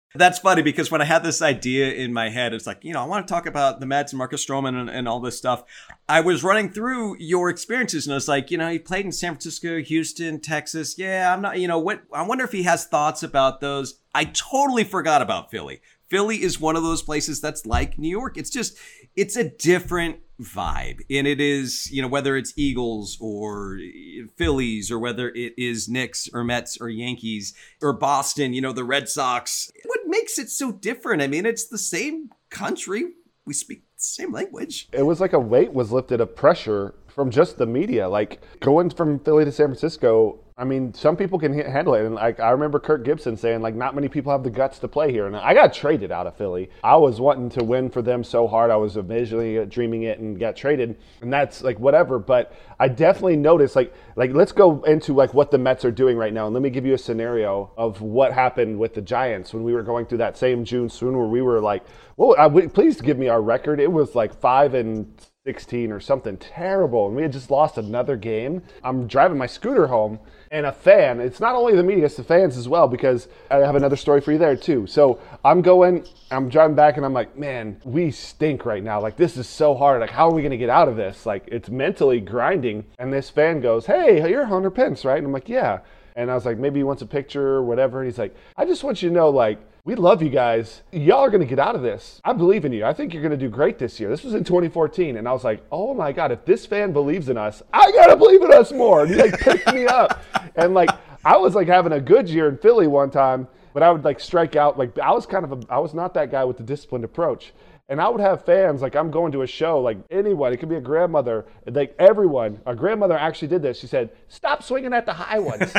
That's funny because when I had this idea in my head, it's like, you know, I want to talk about the Mets and Marcus Stroman and, and all this stuff. I was running through your experiences and I was like, you know, he played in San Francisco, Houston, Texas. Yeah, I'm not, you know, what, I wonder if he has thoughts about those. I totally forgot about Philly. Philly is one of those places that's like New York. It's just, it's a different vibe. And it is, you know, whether it's Eagles or Phillies or whether it is Knicks or Mets or Yankees or Boston, you know, the Red Sox. What makes it so different? I mean, it's the same country. We speak the same language. It was like a weight was lifted of pressure from just the media. Like going from Philly to San Francisco, I mean, some people can handle it. And like, I remember Kirk Gibson saying, like, not many people have the guts to play here. And I got traded out of Philly. I was wanting to win for them so hard. I was originally dreaming it and got traded. And that's like whatever. But I definitely noticed, like, like let's go into like what the Mets are doing right now. And let me give you a scenario of what happened with the Giants when we were going through that same June swoon where we were like, well, I, please give me our record. It was like five and sixteen or something terrible. And we had just lost another game. I'm driving my scooter home. And a fan, it's not only the media, it's the fans as well, because I have another story for you there too. So I'm going, I'm driving back and I'm like, man, we stink right now. Like, this is so hard. Like, how are we going to get out of this? Like, it's mentally grinding. And this fan goes, hey, you're Hunter Pence, right? And I'm like, yeah. And I was like, maybe he wants a picture or whatever. And he's like, I just want you to know, like, we love you guys. Y'all are going to get out of this. I believe in you. I think you're going to do great this year. This was in twenty fourteen. And I was like, oh my God, if this fan believes in us, I got to believe in us more. And he like picked me up. And like, I was like having a good year in Philly one time, but I would like strike out. Like I was kind of, a, I was not that guy with the disciplined approach. And I would have fans, like I'm going to a show, like anyone, it could be a grandmother, like everyone. A grandmother actually did this. She said, stop swinging at the high ones.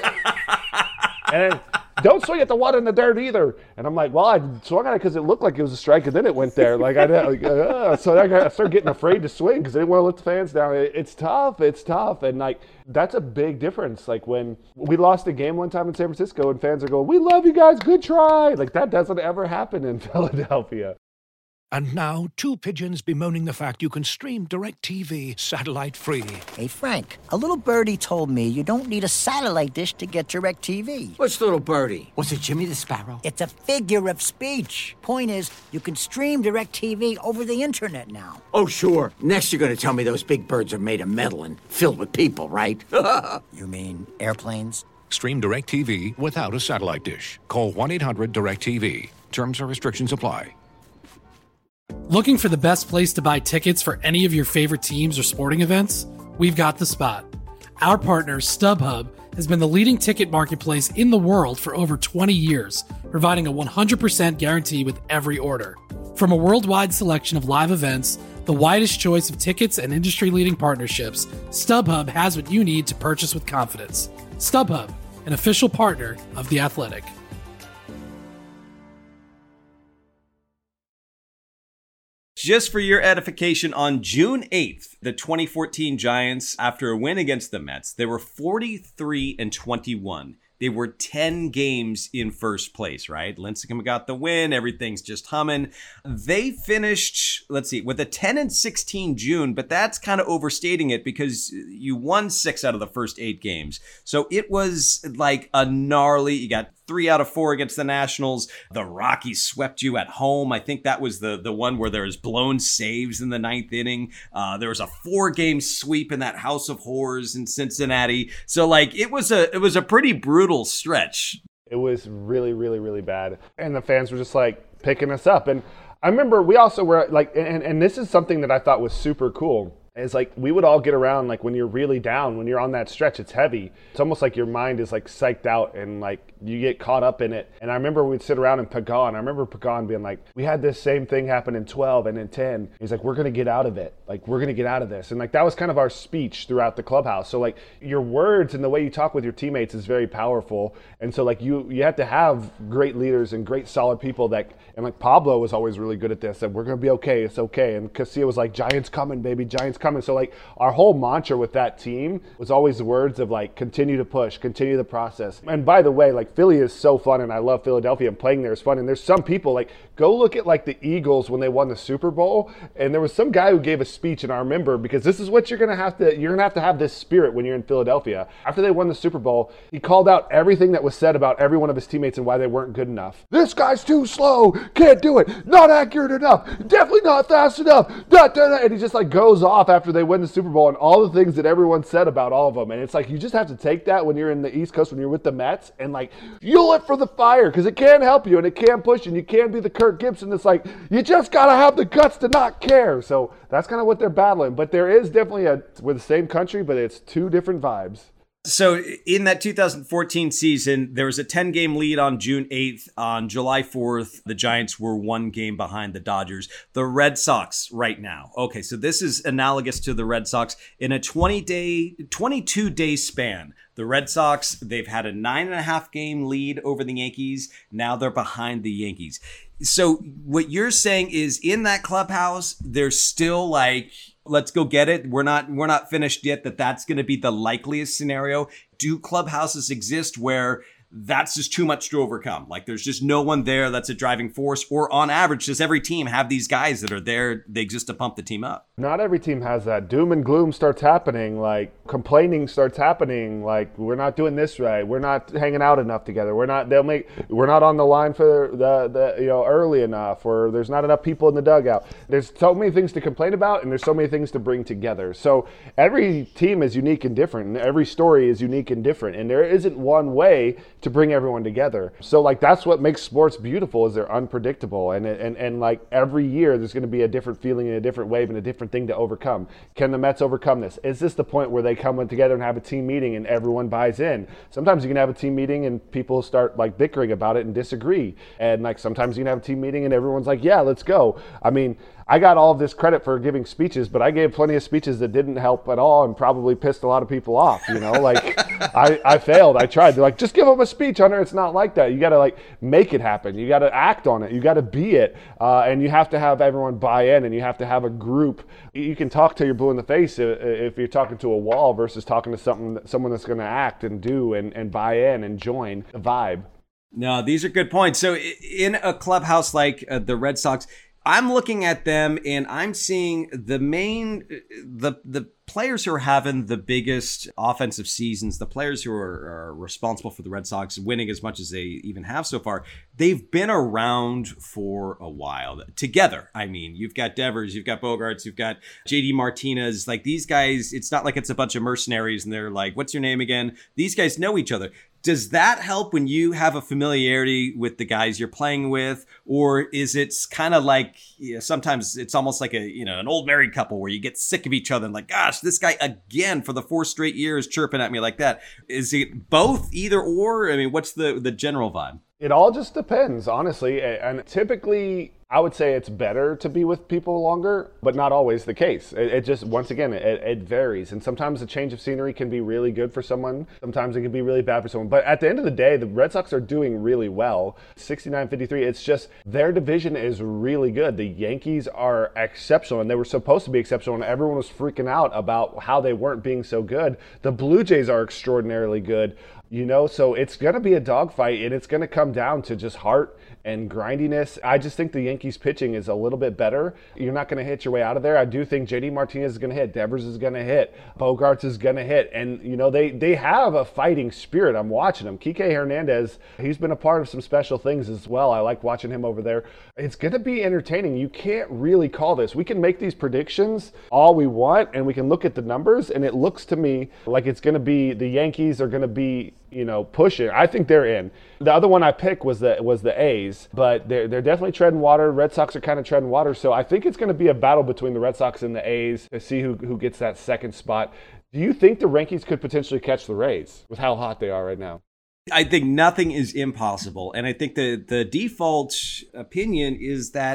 And then, don't swing at the one in the dirt either. And I'm like, well, I swung at it because it looked like it was a strike, and then it went there. Like I like, uh, so I, got, I started getting afraid to swing because I didn't want to let the fans down. It, it's tough. It's tough. And like that's a big difference. Like when we lost a game one time in San Francisco and fans are going, we love you guys. Good try. Like that doesn't ever happen in Philadelphia. And now, two pigeons bemoaning the fact you can stream DirecTV satellite-free. Hey, Frank, a little birdie told me you don't need a satellite dish to get DirecTV. What's little birdie? Was it Jimmy the Sparrow? It's a figure of speech. Point is, you can stream DirecTV over the internet now. Oh, sure. Next you're going to tell me those big birds are made of metal and filled with people, right? You mean airplanes? Stream DirecTV without a satellite dish. Call one eight hundred direct T V. Terms and restrictions apply. Looking for the best place to buy tickets for any of your favorite teams or sporting events? We've got the spot. Our partner, StubHub, has been the leading ticket marketplace in the world for over twenty years, providing a one hundred percent guarantee with every order. From a worldwide selection of live events, the widest choice of tickets and industry-leading partnerships, StubHub has what you need to purchase with confidence. StubHub, an official partner of The Athletic. Just for your edification, on June eighth, the twenty fourteen Giants, after a win against the Mets, they were forty-three and twenty-one. They were ten games in first place, right? Lincecum got the win. Everything's just humming. They finished, let's see, with a ten and sixteen June, but that's kind of overstating it because you won six out of the first eight games. So it was like a gnarly, you got three out of four against the Nationals. The Rockies swept you at home. I think that was the, the one where there was blown saves in the ninth inning. Uh, there was a four-game sweep in that House of Horrors in Cincinnati. So, like, it was a it was a pretty brutal stretch. It was really, really, really bad. And the fans were just, like, picking us up. And I remember we also were, like, and, and this is something that I thought was super cool. It's like we would all get around, like when you're really down, when you're on that stretch, it's heavy. It's almost like your mind is like psyched out and like you get caught up in it. And I remember we'd sit around in Pagan. I remember Pagan being like, we had this same thing happen in twelve and in ten. He's like, we're going to get out of it. Like, we're going to get out of this. And like, that was kind of our speech throughout the clubhouse. So like your words and the way you talk with your teammates is very powerful. And so like you, you have to have great leaders and great solid people that, and like Pablo was always really good at this, and we're going to be okay. It's okay. And Casilla was like, Giants coming, baby, Giants coming. So like our whole mantra with that team was always the words of like, continue to push, continue the process. And by the way, like Philly is so fun, and I love Philadelphia, and playing there is fun. And there's some people like Go look at like the Eagles when they won the Super Bowl, and there was some guy who gave a speech, and I remember, because this is what you're gonna have to you're gonna have to have this spirit when you're in Philadelphia. After they won the Super Bowl, he called out everything that was said about every one of his teammates and why they weren't good enough. This guy's too slow, can't do it, not accurate enough, definitely not fast enough, da, da, da. And he just like goes off after they win the Super Bowl and all the things that everyone said about all of them. And it's like you just have to take that when you're in the East Coast, when you're with the Mets, and like fuel it for the fire, because it can help you and it can push you and you can be the Kirk Gibson. It's like you just gotta have the guts to not care. So that's kind of what they're battling. But there is definitely a we're the same country, but it's two different vibes. So in that two thousand fourteen season, there was a ten-game lead on June eighth. On July fourth, the Giants were one game behind the Dodgers. The Red Sox right now. Okay, so this is analogous to the Red Sox. In a twenty-day, twenty-two-day span, the Red Sox, they've had a nine-and-a-half game lead over the Yankees. Now they're behind the Yankees. So what you're saying is in that clubhouse, there's still like, let's go get it. We're not we're not finished yet. That that's going to be the likeliest scenario. Do clubhouses exist where that's just too much to overcome? Like there's just no one there that's a driving force, or on average, does every team have these guys that are there, they exist to pump the team up? Not every team has that. Doom and gloom starts happening, like complaining starts happening, like we're not doing this right, we're not hanging out enough together, we're not they'll make we're not on the line for the, the you know early enough, or there's not enough people in the dugout. There's so many things to complain about, and there's so many things to bring together. So every team is unique and different, and every story is unique and different, and there isn't one way to bring everyone together. So like that's what makes sports beautiful, is they're unpredictable, and and and like every year there's going to be a different feeling and a different wave and a different thing to overcome. Can the Mets overcome this? Is this the point where they come together and have a team meeting and everyone buys in? Sometimes you can have a team meeting and people start like bickering about it and disagree, and like sometimes you can have a team meeting and everyone's like, yeah, let's go. I mean, I got all of this credit for giving speeches, but I gave plenty of speeches that didn't help at all and probably pissed a lot of people off, you know, like I, I failed. I tried. They're like, just give them a speech, Hunter. It's not like that. You got to like make it happen. You got to act on it. You got to be it. Uh, and you have to have everyone buy in, and you have to have a group. You can talk till you're blue in the face if you're talking to a wall versus talking to something, someone that's going to act and do and, and buy in and join the vibe. No, these are good points. So in a clubhouse like uh, the Red Sox, I'm looking at them and I'm seeing the main, the the players who are having the biggest offensive seasons, the players who are, are responsible for the Red Sox winning as much as they even have so far, they've been around for a while. Together, I mean, you've got Devers, you've got Bogarts, you've got J D Martinez. Like these guys, it's not like it's a bunch of mercenaries and they're like, what's your name again? These guys know each other. Does that help when you have a familiarity with the guys you're playing with? Or is it kind of like, you know, sometimes it's almost like a, you know, an old married couple where you get sick of each other and like, gosh, this guy again for the fourth straight years chirping at me like that. Is it both, either or? I mean, what's the, the general vibe? It all just depends, honestly. And typically, I would say it's better to be with people longer, but not always the case. It, it just, once again, it, it varies. And sometimes a change of scenery can be really good for someone. Sometimes it can be really bad for someone. But at the end of the day, the Red Sox are doing really well. sixty-nine fifty-three, it's just their division is really good. The Yankees are exceptional, and they were supposed to be exceptional, and everyone was freaking out about how they weren't being so good. The Blue Jays are extraordinarily good. You know, so it's going to be a dogfight, and it's going to come down to just heart and grindiness. I just think the Yankees pitching is a little bit better. You're not going to hit your way out of there. I do think J D Martinez is going to hit. Devers is going to hit. Bogarts is going to hit. And, you know, they, they have a fighting spirit. I'm watching them. Kike Hernandez, he's been a part of some special things as well. I like watching him over there. It's going to be entertaining. You can't really call this. We can make these predictions all we want, and we can look at the numbers, and it looks to me like it's going to be the Yankees are going to be, you know, pushing. I think they're in. The other one I picked was the was the A's, but they're, they're definitely treading water. Red Sox are kind of treading water, so I think it's going to be a battle between the Red Sox and the A's to see who, who gets that second spot. Do you think the Yankees could potentially catch the Rays with how hot they are right now? I think nothing is impossible, and I think the, the default opinion is that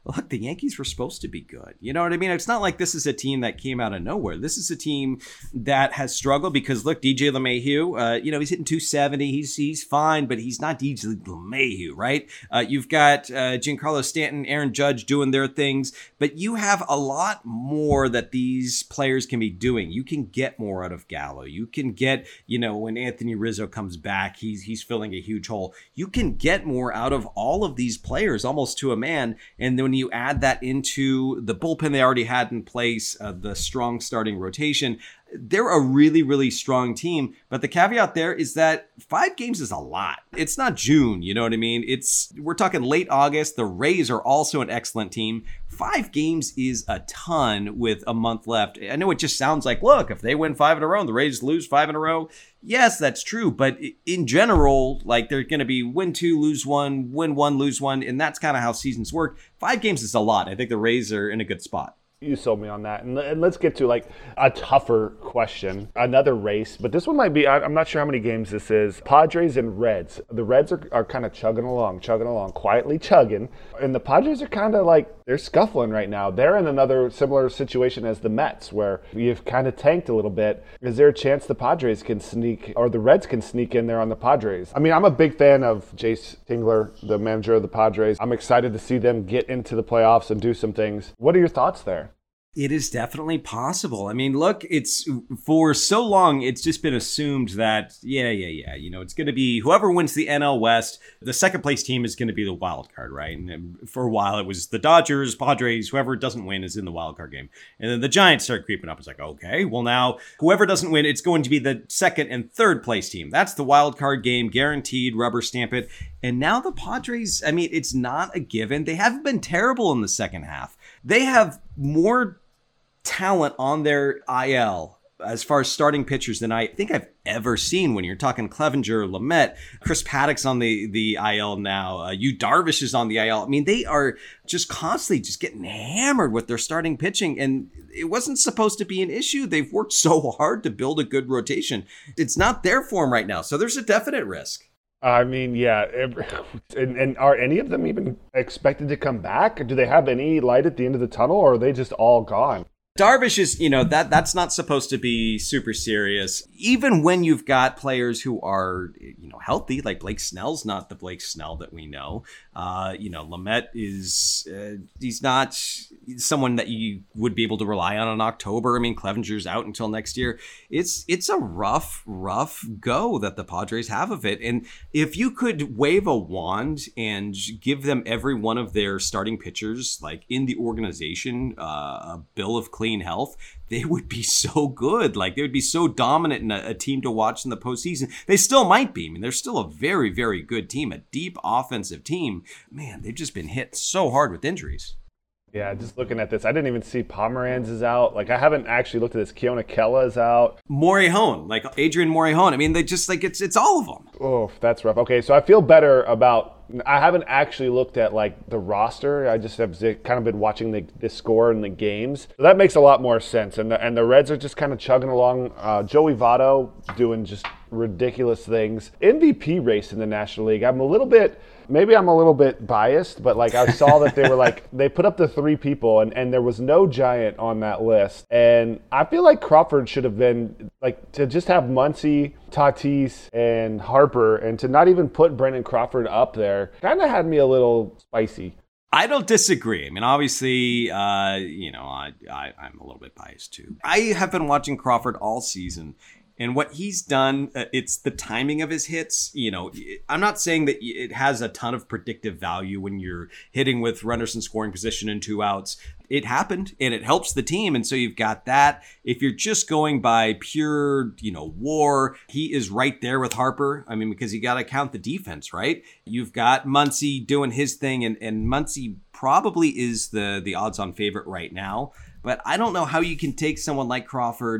look, the Yankees were supposed to be good. You know what I mean? It's not like this is a team that came out of nowhere. This is a team that has struggled because, look, D J LeMahieu, uh, you know, he's hitting two seventy. He's he's fine, but he's not D J LeMahieu, right? Uh, you've got uh, Giancarlo Stanton, Aaron Judge doing their things, but you have a lot more that these players can be doing. You can get more out of Gallo. You can get, you know, when Anthony Rizzo comes back, he's he's filling a huge hole. You can get more out of all of these players almost to a man. And then when you add that into the bullpen they already had in place, uh, the strong starting rotation, they're a really, really strong team. But the caveat there is that five games is a lot. It's not June, you know what I mean? It's we're talking late August. The Rays are also an excellent team. Five games is a ton with a month left. I know it just sounds like, look, if they win five in a row and the Rays lose five in a row, yes, that's true. But in general, like they're going to be win two, lose one, win one, lose one. And that's kind of how seasons work. Five games is a lot. I think the Rays are in a good spot. You sold me on that. And, and let's get to like a tougher question, another race, but this one might be, I'm not sure how many games this is. Padres and Reds. The Reds are, are kind of chugging along, chugging along, quietly chugging. And the Padres are kind of like, they're scuffling right now. They're in another similar situation as the Mets where you've kind of tanked a little bit. Is there a chance the Padres can sneak, or the Reds can sneak in there on the Padres? I mean, I'm a big fan of Jace Tingler, the manager of the Padres. I'm excited to see them get into the playoffs and do some things. What are your thoughts there? It is definitely possible. I mean, look, it's for so long, it's just been assumed that, yeah, yeah, yeah, you know, it's going to be whoever wins the N L West, the second place team is going to be the wild card, right? And for a while, it was the Dodgers, Padres, whoever doesn't win is in the wild card game. And then the Giants start creeping up. It's like, okay, well, now whoever doesn't win, it's going to be the second and third place team. That's the wild card game, guaranteed, rubber stamp it. And now the Padres, I mean, it's not a given. They haven't been terrible in the second half. They have more talent on their I L as far as starting pitchers than I think I've ever seen. When you're talking Clevenger, Lamet, Chris Paddock's on the, the I L now, uh, Yu Darvish is on the I L. I mean, they are just constantly just getting hammered with their starting pitching, and it wasn't supposed to be an issue. They've worked so hard to build a good rotation. It's not their form right now, so there's a definite risk. I mean, yeah. And, and are any of them even expected to come back? Do they have any light at the end of the tunnel, or are they just all gone? Darvish is, you know, that that's not supposed to be super serious. Even when you've got players who are, you know, healthy, like Blake Snell's not the Blake Snell that we know. Uh, you know, Lamet is, uh, he's not someone that you would be able to rely on in October. I mean, Clevenger's out until next year. It's it's a rough, rough go that the Padres have of it. And if you could wave a wand and give them every one of their starting pitchers, like in the organization, uh, a bill of clean health, they would be so good. Like they would be so dominant in a, a team to watch in the postseason. They still might be. I mean, they're still a very, very good team, a deep offensive team. Man, they've just been hit so hard with injuries. Yeah, just looking at this, I didn't even see Pomeranz is out. Like, I haven't actually looked at this. Keona Kella is out. Morejon, like Adrian Morejon. I mean, they just like it's it's all of them. Oh, that's rough. Okay, so I feel better about. I haven't actually looked at like the roster. I just have kind of been watching the, the score and the games. So that makes a lot more sense. And the, and the Reds are just kind of chugging along. Uh, Joey Votto doing just ridiculous things. M V P race in the National League. I'm a little bit. Maybe I'm a little bit biased, but like I saw that they were like, they put up the three people and, and there was no Giant on that list. And I feel like Crawford should have been like to just have Muncy, Tatis, and Harper and to not even put Brandon Crawford up there kind of had me a little spicy. I don't disagree. I mean, obviously, uh, you know, I, I, I'm a little bit biased too. I have been watching Crawford all season. And what he's done, uh, it's the timing of his hits. You know, I'm not saying that it has a ton of predictive value when you're hitting with runners in scoring position and two outs. It happened and it helps the team. And so you've got that. If you're just going by pure, you know, war, he is right there with Harper. I mean, because you got to count the defense, right? You've got Muncy doing his thing, and, and Muncy probably is the, the odds on favorite right now. But I don't know how you can take someone like Crawford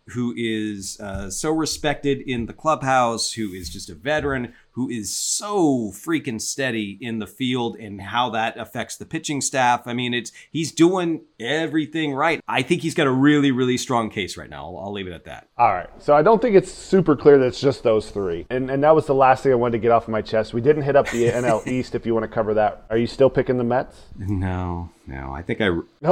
who is uh, so respected in the clubhouse, who is just a veteran, who is so freaking steady in the field and how that affects the pitching staff. I mean, it's he's doing everything right. I think he's got a really, really strong case right now. I'll, I'll leave it at that. All right. So I don't think it's super clear that it's just those three. And and that was the last thing I wanted to get off my chest. We didn't hit up the N L East if you want to cover that. Are you still picking the Mets? No, no. I think I...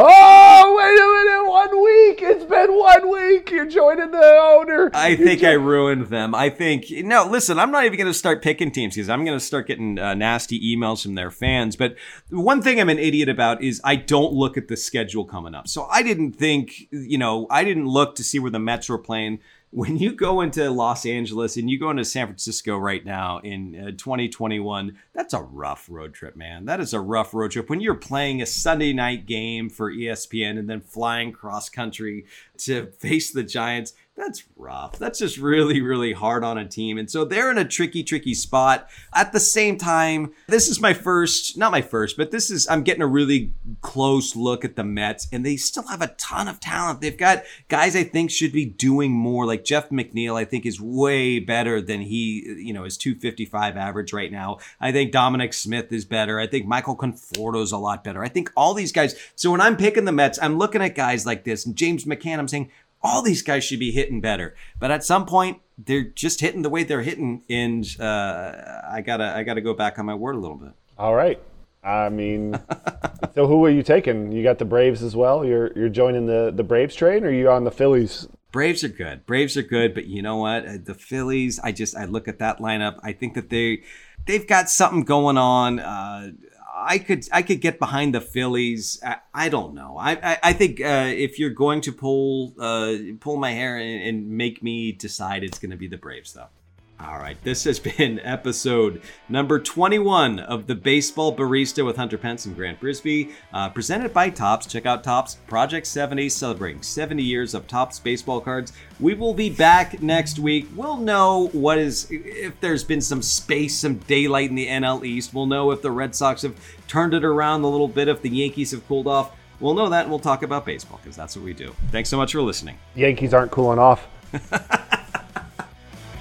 Oh, wait a minute. One week. It's been one week. You're joining the owner. I You're think jo- I ruined them. I think... No, listen, I'm not even going to start picking teams because I'm going to start getting uh, nasty emails from their fans. But one thing I'm an idiot about is I don't look at the schedule coming up. So I didn't think, you know, I didn't look to see where the Mets were playing. When you go into Los Angeles and you go into San Francisco right now in uh, twenty twenty-one, that's a rough road trip, man. That is a rough road trip. When you're playing a Sunday night game for E S P N and then flying cross country to face the Giants, that's rough. That's just really, really hard on a team. And so they're in a tricky, tricky spot. At the same time, this is my first, not my first, but this is, I'm getting a really close look at the Mets, and they still have a ton of talent. They've got guys I think should be doing more. Like Jeff McNeil, I think is way better than he, you know, is two fifty-five average right now. I think Dominic Smith is better. I think Michael Conforto's a lot better. I think all these guys. So when I'm picking the Mets, I'm looking at guys like this and James McCann, I'm saying, all these guys should be hitting better, but at some point they're just hitting the way they're hitting, and uh, I gotta I gotta go back on my word a little bit. All right. I mean, so who are you taking? You got the Braves as well. You're you're joining the the Braves train, or are you on the Phillies? Braves are good. Braves are good, but you know what? The Phillies. I just I look at that lineup. I think that they they've got something going on. Uh, I could I could get behind the Phillies. I, I don't know. I I, I think uh, if you're going to pull uh, pull my hair and, and make me decide, it's going to be the Braves, though. All right, this has been episode number twenty-one of the Baseball Barista with Hunter Pence and Grant Brisbee, uh, presented by Topps. Check out Topps Project seventy, celebrating seventy years of Topps baseball cards. We will be back next week. We'll know what is, if there's been some space, some daylight in the N L East. We'll know if the Red Sox have turned it around a little bit, if the Yankees have cooled off. We'll know that, and we'll talk about baseball, because that's what we do. Thanks so much for listening. Yankees aren't cooling off.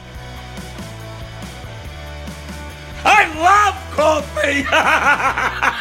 I love coffee!